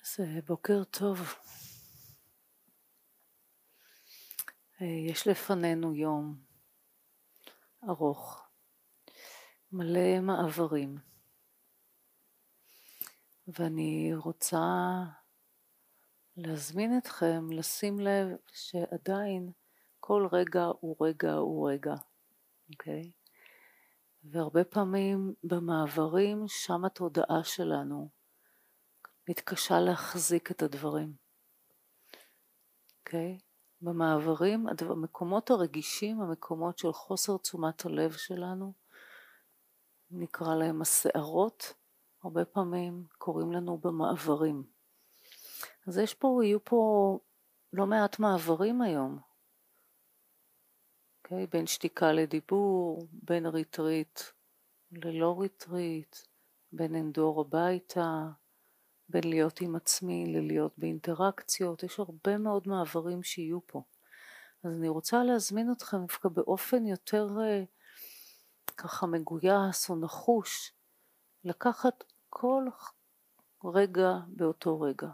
אז בוקר טוב. יש לפנינו יום ארוך, מלא מעברים, ואני רוצה להזמין אתכם לשים לב שעדיין כל רגע הוא רגע, אוקיי? והרבה פעמים במעברים שם התודעה שלנו מתקשה להחזיק את הדברים, אוקיי? במעברים, המקומות הרגישים, המקומות של חוסר תשומת הלב שלנו, נקרא להם הסערות, הרבה פעמים קוראים לנו במעברים. אז יהיו פה לא מעט מעברים היום, okay? בין שתיקה לדיבור, בין ריטריט ללא ריטריט, בין אנדור הביתה, בין להיות עם עצמי ללהיות באינטראקציות, יש הרבה מאוד מעברים שיהיו פה. אז אני רוצה להזמין אתכם דווקא באופן יותר ככה מגויס או נחוש, לקחת כל רגע באותו רגע.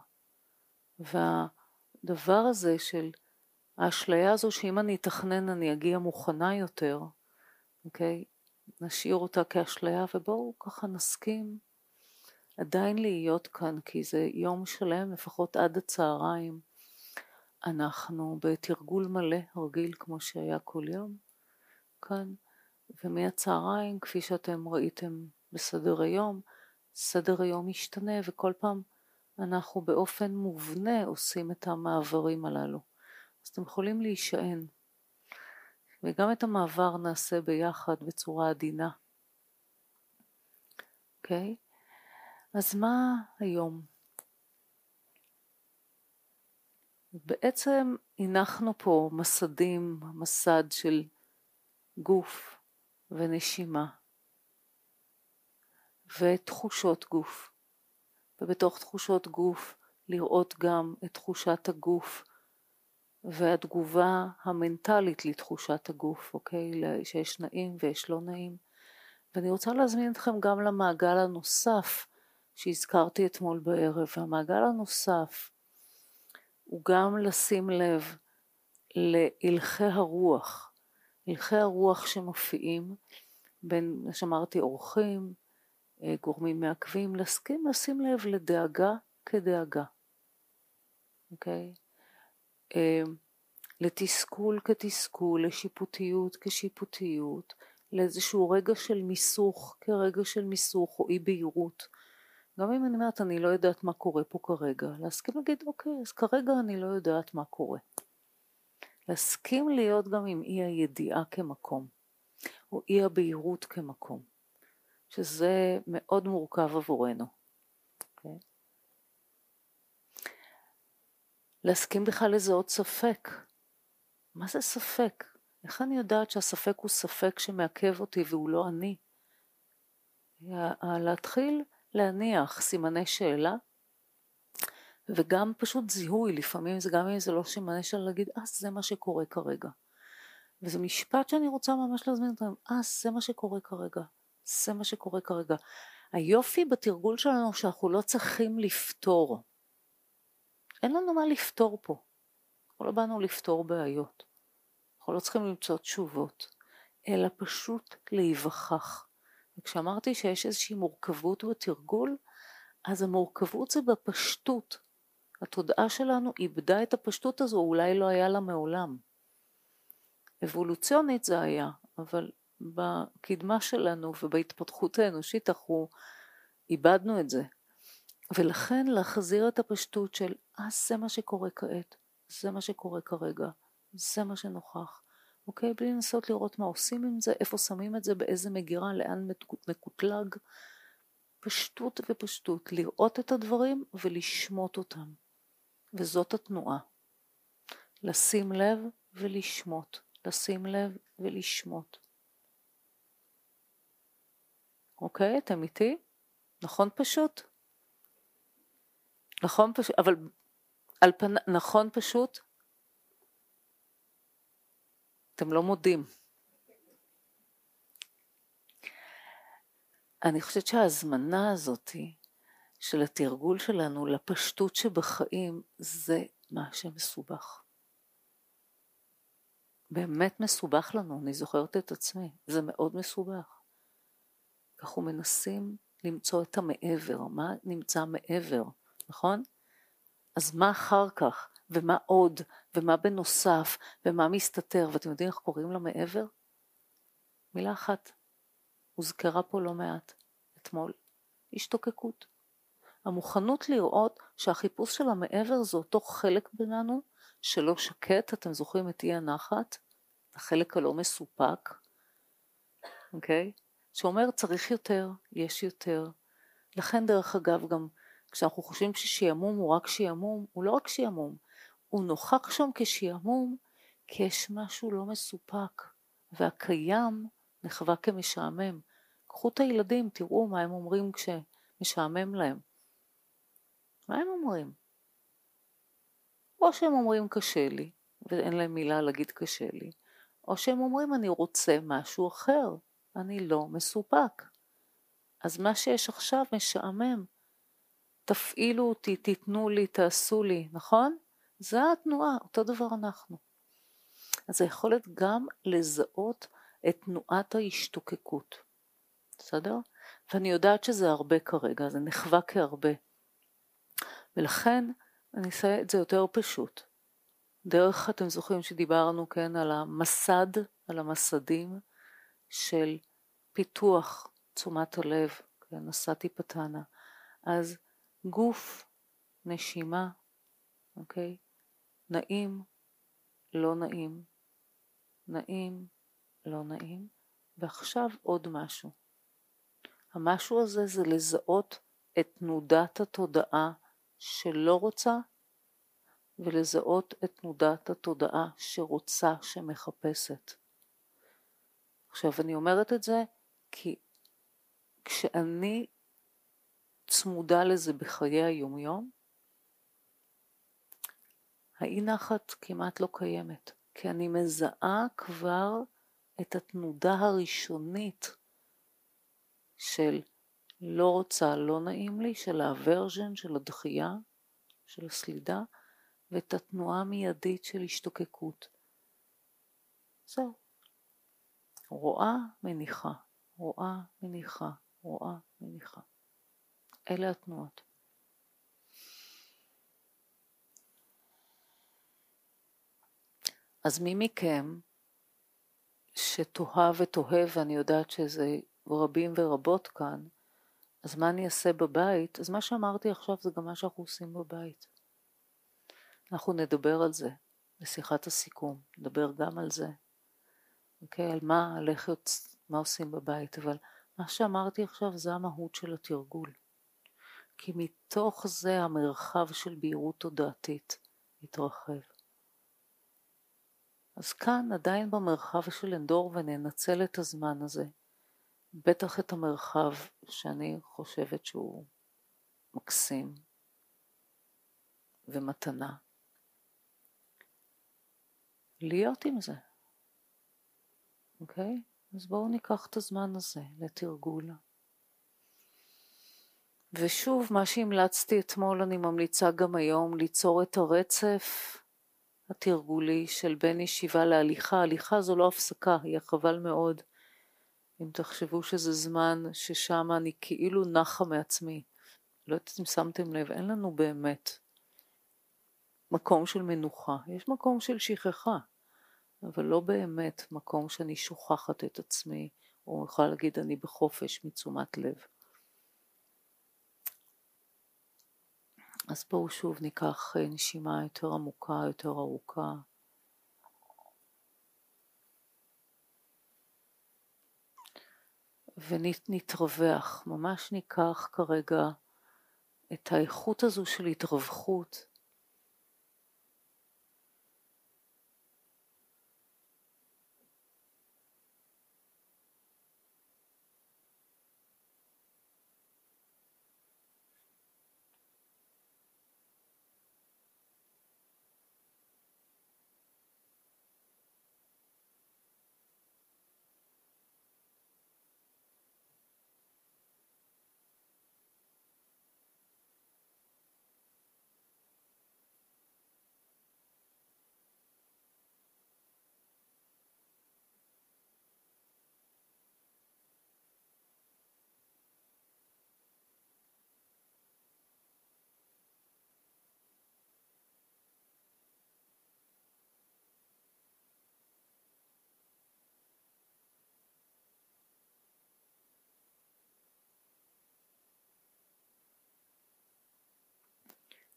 והדבר הזה של האשליה הזו שאם אני אתכנן אני אגיע מוכנה יותר, אוקיי? נשאיר אותה כאשליה ובואו ככה נסכים עדיין להיות כאן, כי זה יום שלם, לפחות עד הצהריים. אנחנו בתרגול מלא, רגיל כמו שהיה כל יום כאן, ומהצהריים, כפי שאתם ראיתם בסדר היום, סדר היום משתנה, וכל פעם אנחנו באופן מובנה עושים את המעברים הללו. אז אתם יכולים להישען, וגם את המעבר נעשה ביחד בצורה עדינה. אוקיי? אז מה היום? בעצם הנחנו פה מסד של גוף ונשימה ותחושות גוף, ובתוך תחושות גוף לראות גם את תחושת הגוף והתגובה המנטלית לתחושת הגוף, אוקיי? שיש נעים ויש לא נעים. ואני רוצה להזמין אתכם גם למעגל הנוסף שהזכרתי אתמול בערב, והמעגל הנוסף הוא גם לשים לב להלכי הרוח, הלכי הרוח שמופיעים בין, שאמרתי, אורחים, גורמים מעכבים, לשים לב לדאגה כדאגה, אוקיי? לתסכול כתסכול, לשיפוטיות כשיפוטיות, לאיזשהו רגע של מיסוך כרגע של מיסוך או אי בהירות. גם אם אני אומרת אני לא יודעת מה קורה פה כרגע, להסכים להגיד אוקיי, אז כרגע אני לא יודעת מה קורה. להסכים להיות גם עם אי הידיעה כמקום, או אי הבהירות כמקום, שזה מאוד מורכב עבורנו. Okay? להסכים בכלל לזהות ספק. מה זה ספק? איך אני יודעת שהספק הוא ספק שמעכב אותי והוא לא אני? להתחיל להניח סימני שאלה, וגם פשוט זיהוי, לפעמים זה גם אם זה לא סימני שאלה, להגיד, זה מה שקורה כרגע. וזה משפט שאני רוצה ממש להזמין אותם, זה מה שקורה כרגע, זה מה שקורה כרגע. היופי בתרגול שלנו שאנחנו לא צריכים לפתור. אין לנו מה לפתור פה. אנחנו לא באנו לפתור בעיות. אנחנו לא צריכים למצוא תשובות, אלא פשוט להיווכח. וכשאמרתי שיש איזושהי מורכבות בתרגול, אז המורכבות זה בפשטות. התודעה שלנו איבדה את הפשטות הזו, אולי לא היה לה מעולם. אבולוציונית זה היה, אבל בקדמה שלנו ובהתפתחות האנושית אנחנו איבדנו את זה. ולכן להחזיר את הפשטות של, זה מה שקורה כעת, זה מה שקורה כרגע, זה מה שנוכח. אוקיי? בלי לנסות לראות מה עושים עם זה, איפה שמים את זה, באיזה מגירה, לאן מקוטלג. פשטות ופשטות, לראות את הדברים ולשמות אותם. וזאת התנועה. לשים לב ולשמות. לשים לב ולשמות. אוקיי? אתם איתי? נכון פשוט? נכון פשוט, אבל נכון פשוט? אתם לא מודים. אני חושבת שההזמנה הזאת של התרגול שלנו לפשטות שבחיים, זה מה שמסובך. באמת מסובך לנו, אני זוכרת את עצמי, זה מאוד מסובך. אנחנו מנסים למצוא את המעבר, מה נמצא מעבר, נכון? אז מה אחר כך, ומה עוד, ומה בנוסף, ומה מסתתר, ואתם יודעים איך קוראים למעבר? מילה אחת, הוזכרה פה לא מעט, אתמול, השתוקקות. המוכנות לראות שהחיפוש של המעבר זה אותו חלק בינינו, שלא שקט, אתם זוכרים את אי הנחת, החלק הלא מסופק, אוקיי? שאומר צריך יותר, יש יותר. לכן דרך אגב גם כשאנחנו חושבים ששיעמום הוא רק שיעמום, הוא לא רק שיעמום, הוא נוכח שם כשעמום, כי יש משהו לא מסופק, והקיים נחווה כמשעמם. קחו את הילדים, תראו מה הם אומרים כשמשעמם להם. מה הם אומרים? או שהם אומרים קשה לי, ואין להם מילה להגיד קשה לי, או שהם אומרים אני רוצה משהו אחר, אני לא מסופק. אז מה שיש עכשיו משעמם. תפעילו אותי, תיתנו לי, תעשו לי, נכון? זה התנועה, אותו דבר אנחנו. אז היכולת גם לזהות את תנועת ההשתוקקות. בסדר? ואני יודעת שזה הרבה כרגע, זה נחווה כהרבה. ולכן אני אעשה את זה יותר פשוט. דרך, אתם זוכרים שדיברנו כן על המסד, על המסדים של פיתוח תשומת הלב, כן, נסעתי פתנה. אז גוף, נשימה, אוקיי? נעים, לא נעים, נעים, לא נעים, ועכשיו עוד משהו. המשהו הזה זה לזהות את תנודת התודעה שלא רוצה, ולזהות את תנודת התודעה שרוצה, שמחפשת. עכשיו אני אומרת את זה כי כשאני צמודה לזה בחיי היומיום, האי נחת כמעט לא קיימת, כי אני מזהה כבר את התנודה הראשונית של לא רוצה, לא נעים לי, של האברז'ן, של הדחייה, של הסלידה, ואת התנועה המיידית של השתוקקות. זהו. רואה, מניחה, רואה, מניחה, רואה, מניחה. אלה התנועות. אז מי מכם שתוהה ותוהה, ואני יודעת שזה רבים ורבות כאן, אז מה אני אעשה בבית? אז מה שאמרתי עכשיו זה גם מה שאנחנו עושים בבית. אנחנו נדבר על זה בשיחת הסיכום, נדבר גם על זה. אוקיי, על מה הלכת, מה עושים בבית, אבל מה שאמרתי עכשיו זה המהות של התרגול. כי מתוך זה המרחב של בהירות תודעתית מתרחב. אז כאן עדיין במרחב של אנדור וננצל את הזמן הזה, בטח את המרחב שאני חושבת שהוא מקסים ומתנה. להיות עם זה. אוקיי? אז בואו ניקח את הזמן הזה לתרגול. ושוב, מה שהמלצתי אתמול אני ממליצה גם היום, ליצור את הרצף התרגולי של בין ישיבה להליכה. הליכה זו לא הפסקה, היא חבל מאוד. אם תחשבו שזה זמן ששם אני כאילו נחה מעצמי. לא יודעת אם שמתם לב, אין לנו באמת מקום של מנוחה. יש מקום של שכחה, אבל לא באמת מקום שאני שוכחת את עצמי, או יכולה להגיד אני בחופש מתשומת לב. אז בואו שוב ניקח נשימה יותר עמוקה, יותר ארוכה. ונתרווח, ממש ניקח כרגע את האיכות הזו של התרווחות.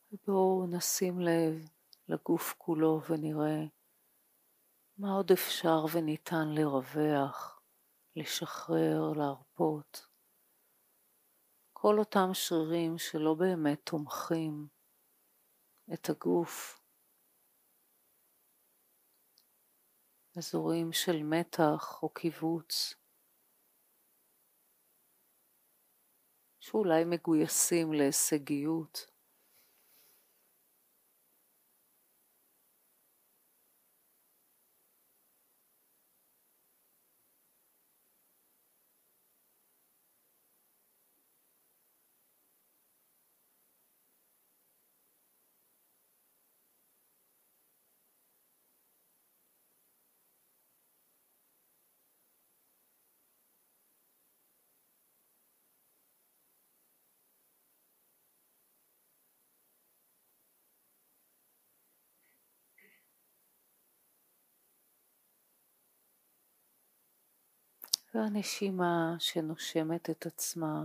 ובואו נשים לב לגוף כולו ונראה מה עוד אפשר וניתן לרווח, לשחרר, להרפות. כל אותם שרירים שלא באמת תומכים את הגוף, אזורים של מתח או קיבוץ, שאולי מגויסים להישגיות. והנשימה שנושמת את עצמה,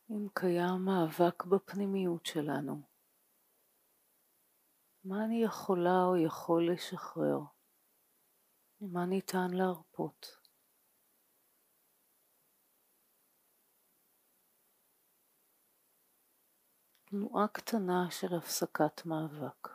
אם קיים מאבק בפנימיות שלנו, מה אני יכולה או יכול לשחרר? מה ניתן להרפות? תנועה קטנה של הפסקת מאבק.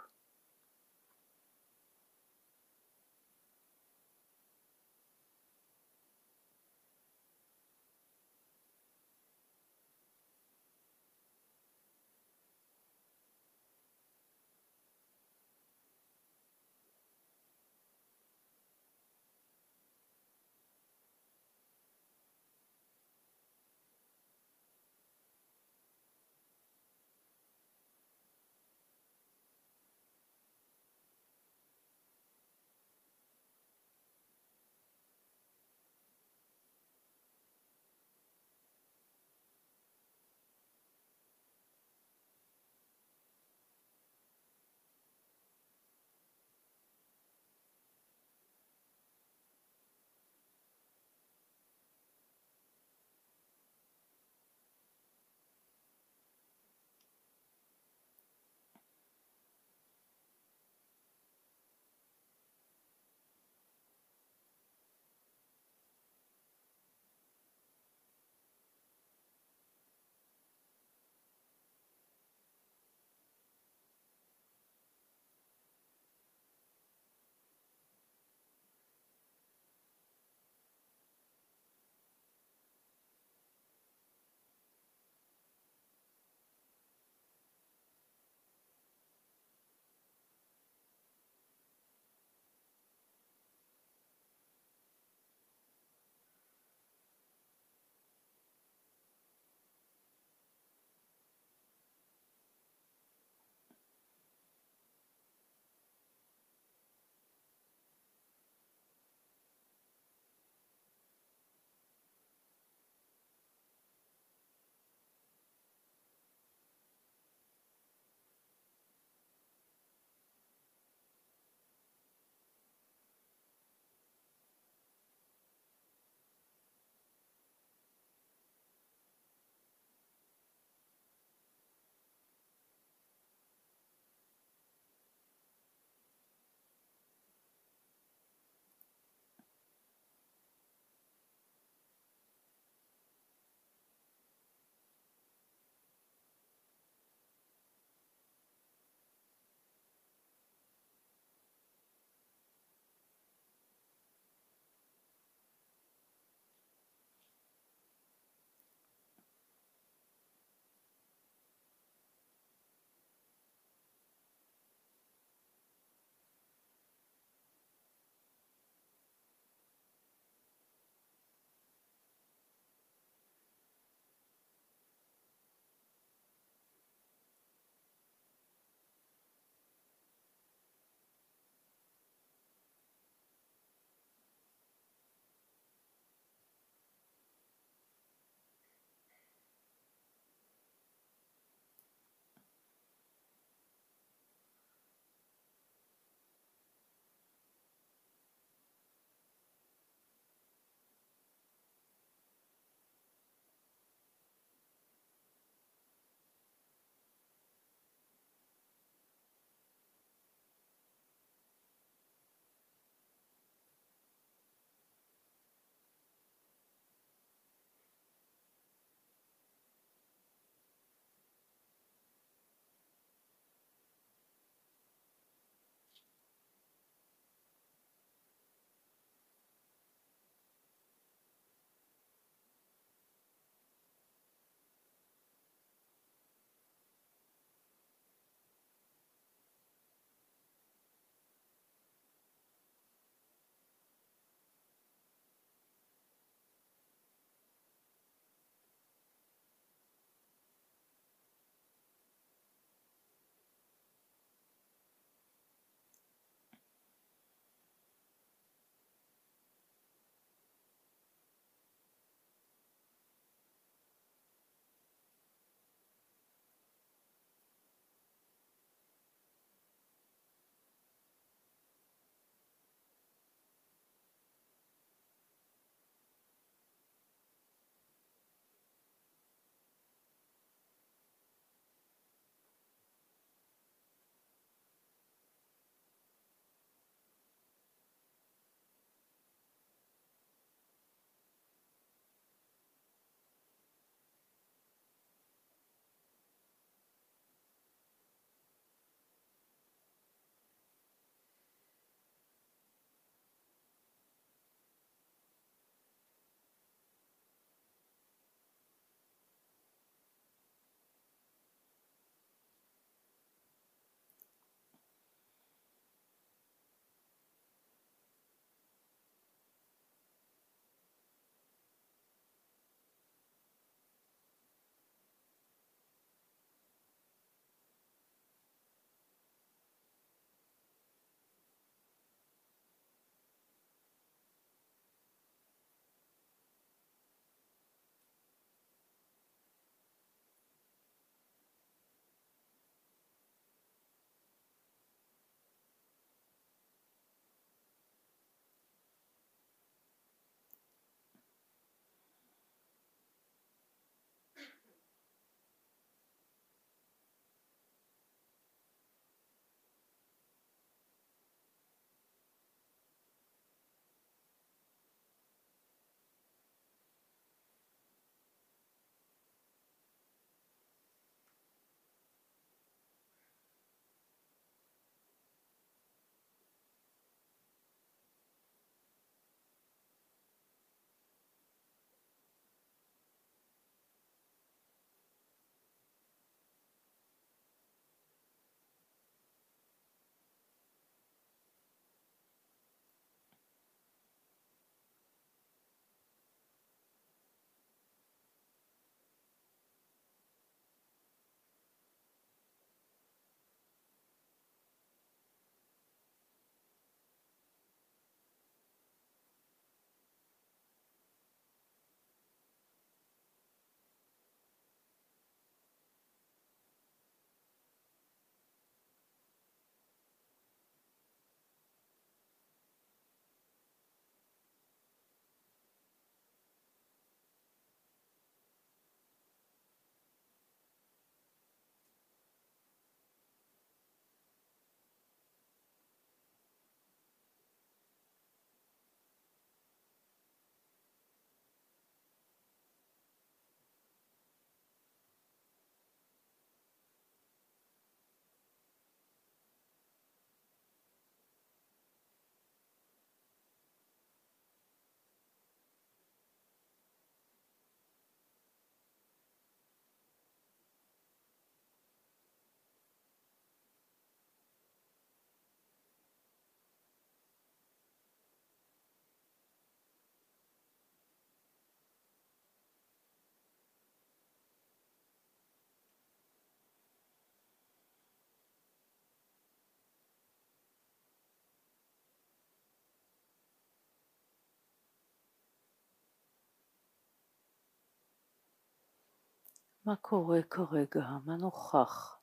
מה קורה כרגע? מה נוכח?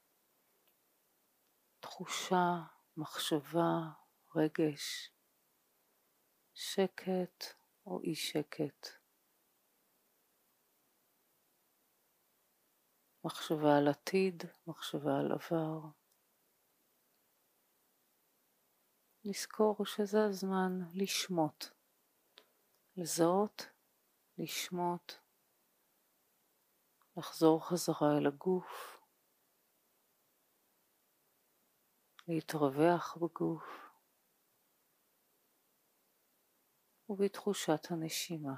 תחושה, מחשבה, רגש, שקט או אי שקט, מחשבה על עתיד, מחשבה על עבר. לזכור שזה הזמן לשמות, לזהות, לשמות, לחזור חזרה אל הגוף, להתרווח בגוף ובתחושת הנשימה.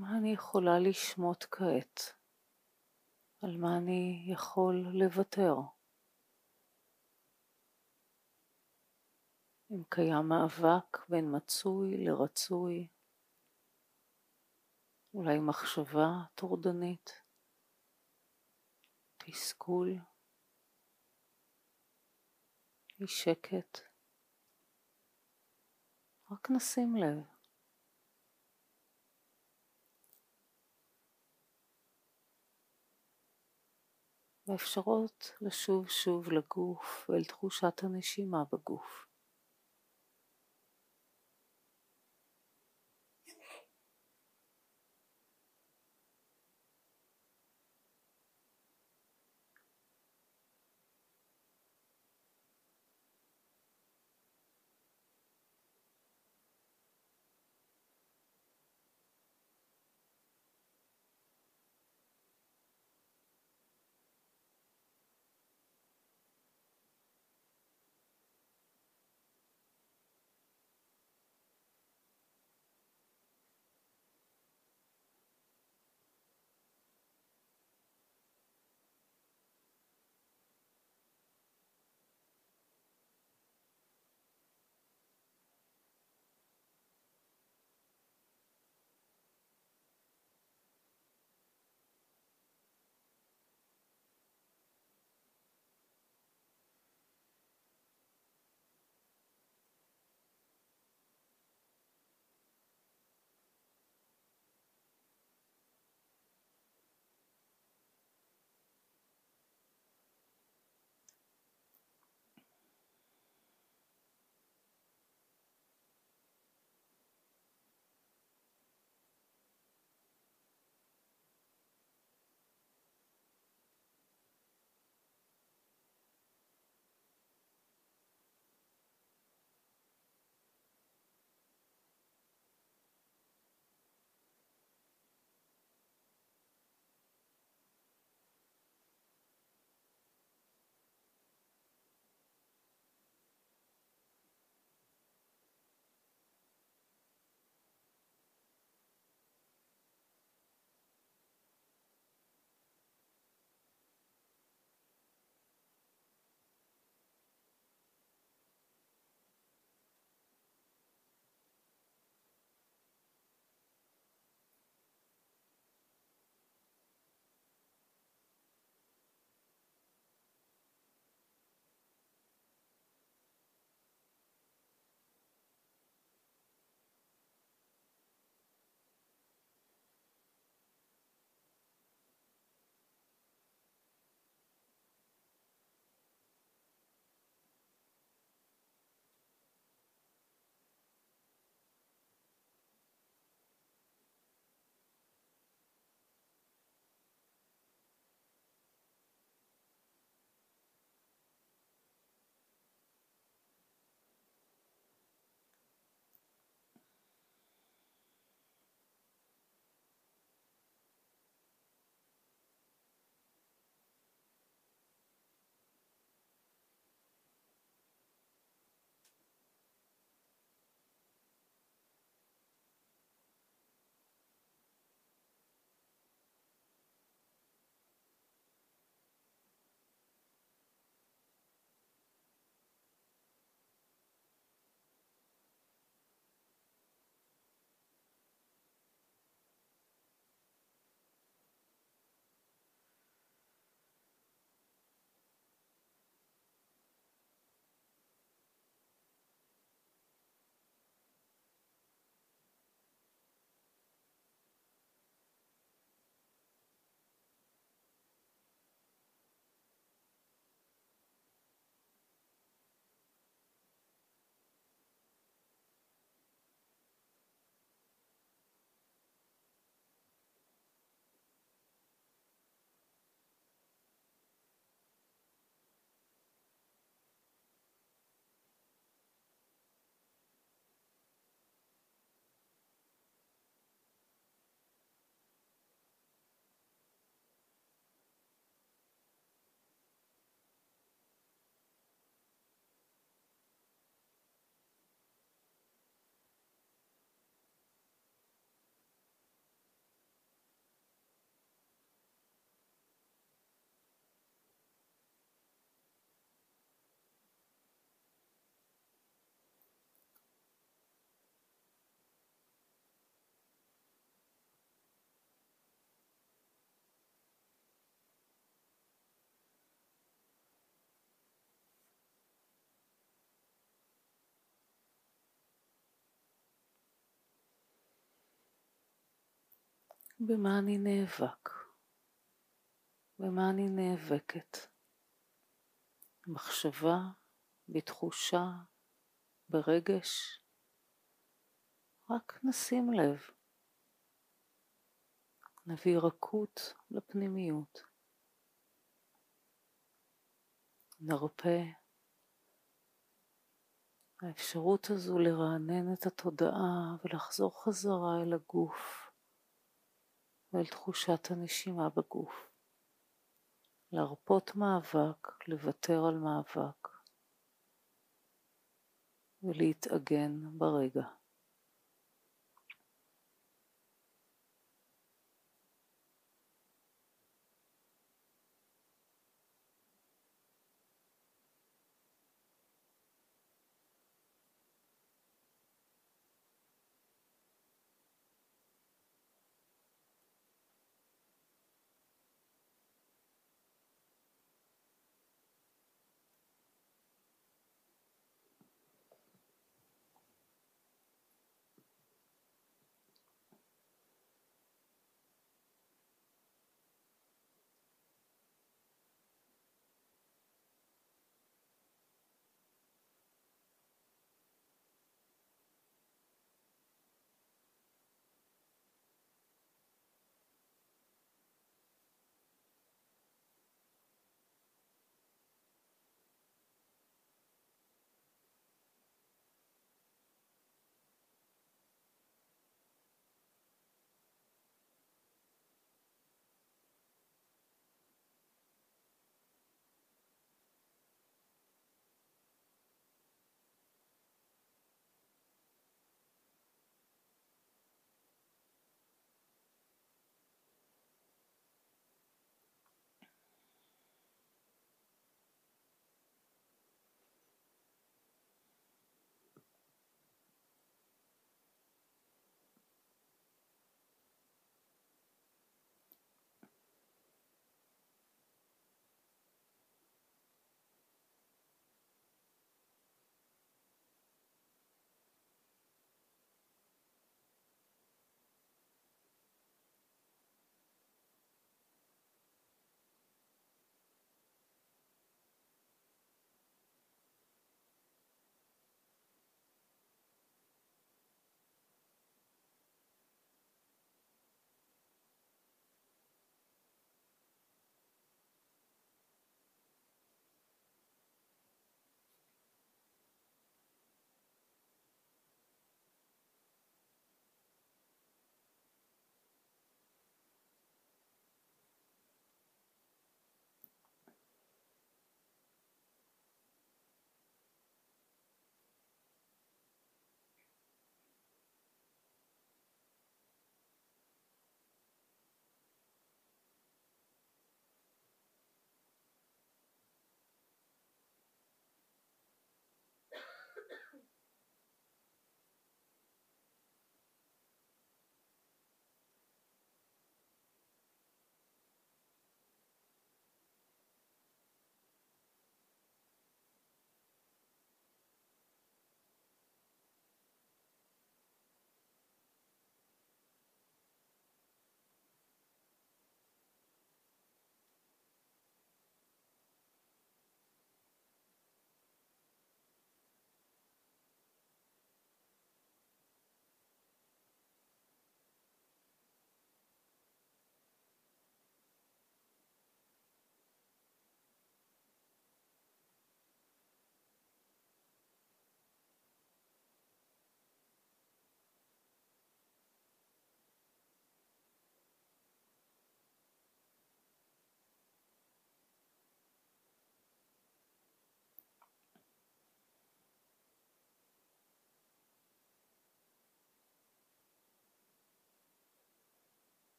מה אני יכולה לשמוט כעת? על מה אני יכול לוותר? אם קיים מאבק בין מצוי לרצוי, אולי מחשבה טורדנית, תסכול, אי שקט, רק נשים לב. ואפשרות לשוב שוב לגוף ואל תחושת הנשימה בגוף. במה אני נאבק? במה אני נאבקת? במחשבה, בתחושה, ברגש? רק נשים לב. נביא רכות לפנימיות. נרפה. האפשרות הזו לרענן את התודעה ולחזור חזרה אל הגוף ואל תחושת הנשימה בגוף. להרפות מאבק, לוותר על מאבק ולהתאגן ברגע.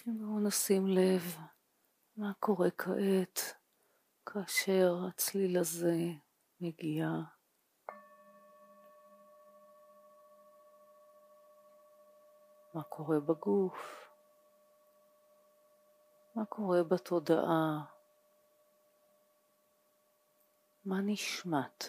בואו נשים לב מה קורה כעת כאשר הצליל הזה מגיע. מה קורה בגוף? מה קורה בתודעה? מה נשמט?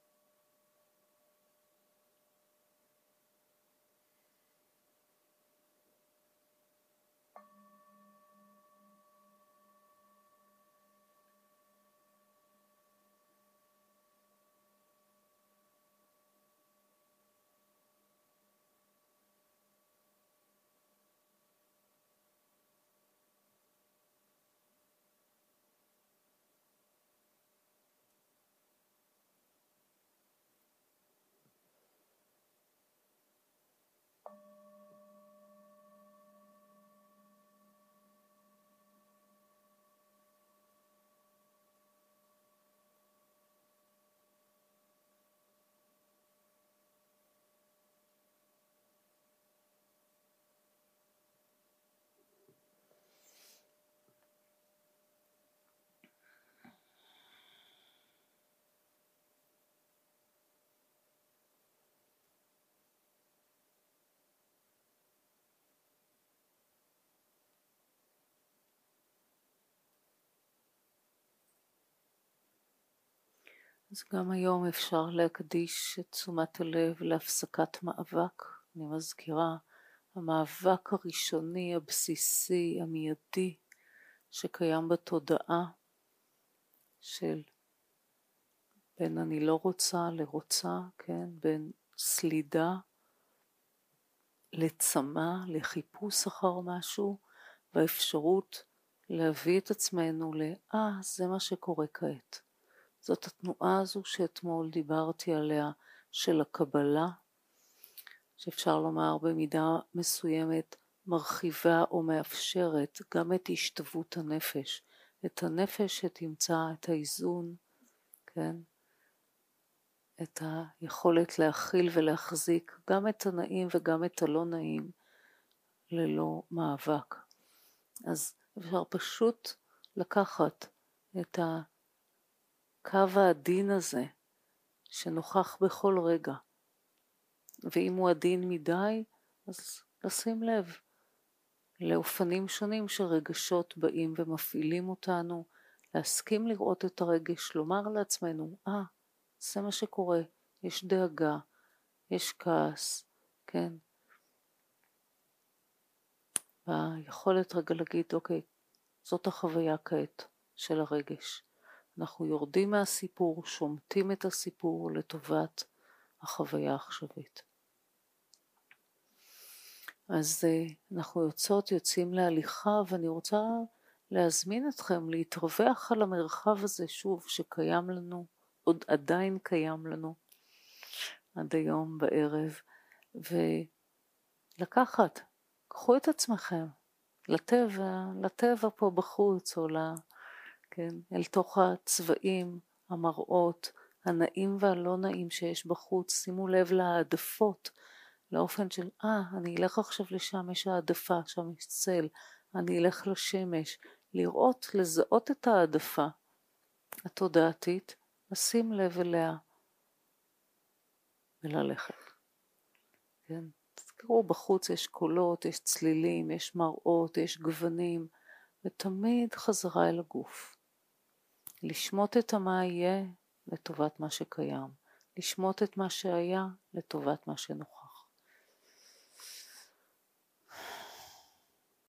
אז גם היום אפשר להקדיש את תשומת הלב להפסקת מאבק. אני מזכירה, המאבק הראשוני, הבסיסי, המיידי, שקיים בתודעה של בין אני לא רוצה לרוצה, כן? בין סלידה לצמא, לחיפוש אחר משהו, והאפשרות להביא את עצמנו זה מה שקורה כעת. זאת התנועה הזו שאתמול דיברתי עליה, של הקבלה, שאפשר לומר במידה מסוימת מרחיבה או מאפשרת גם את השתוות הנפש, את הנפש שתמצא את האיזון, כן? את היכולת להכיל ולהחזיק גם את הנעים וגם את הלא נעים ללא מאבק. אז אפשר פשוט לקחת את הקו העדין הזה שנוכח בכל רגע, ואם הוא עדין מדי, אז לשים לב לאופנים שונים שרגשות באים ומפעילים אותנו, להסכים לראות את הרגש, לומר לעצמנו, זה מה שקורה, יש דאגה, יש כעס, כן? והיכולת רגע להגיד, אוקיי, זאת החוויה כעת של הרגש. אנחנו יורדים מהסיפור, שומטים את הסיפור לטובת החוויה העכשווית. אז אנחנו יוצאים להליכה, ואני רוצה להזמין אתכם להתרווח על המרחב הזה שוב, שקיים לנו, עוד עדיין קיים לנו, עד היום בערב, ולקחת, קחו את עצמכם לטבע פה בחוץ, או כן, אל תוך הצבעים, המראות, הנעים והלא נעים שיש בחוץ. שימו לב להעדפות, לאופן של, אני אלך עכשיו לשם, יש העדפה, שם יש צל, אני אלך לשמש, לראות, לזהות את העדפה התודעתית, לשים לב אליה וללכת. כן? תזכרו, בחוץ יש קולות, יש צלילים, יש מראות, יש גוונים, ותמיד חזרה אל הגוף. לשמוט את מה יהיה לטובת מה שקיים, לשמוט את מה שהיה לטובת מה שנוכל.